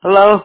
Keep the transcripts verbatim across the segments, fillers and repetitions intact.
Hello,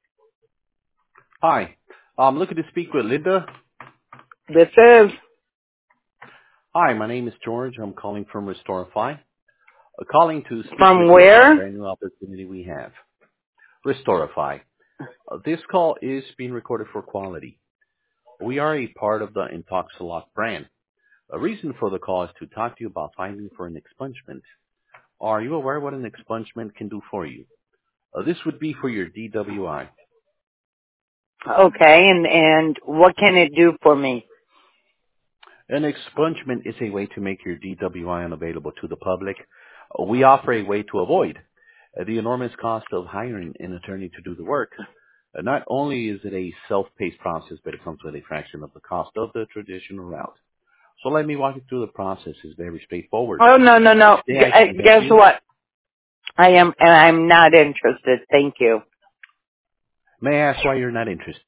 Hi. I'm looking to speak with Linda. this is Hi, my name is George. I'm calling from Restorify. Uh, calling to speak with from you about a where? brand new opportunity we have. Restorify. Uh, this call is being recorded for quality. We are a part of the Intoxalock brand. A reason for the call is to talk to you about filing for an expungement. Are you aware what an expungement can do for you? Uh, this would be for your D W I. Okay, and and what can it do for me? An expungement is a way to make your D W I unavailable to the public. Uh, We offer a way to avoid uh, the enormous cost of hiring an attorney to do the work. Uh, Not only is it a self-paced process, but it comes with a fraction of the cost of the traditional route. So let me walk you through the process. It's very straightforward. Oh no no no! Today G- I uh, can get guess you. what? I am and I'm not interested. Thank you. May I ask why you're not interested?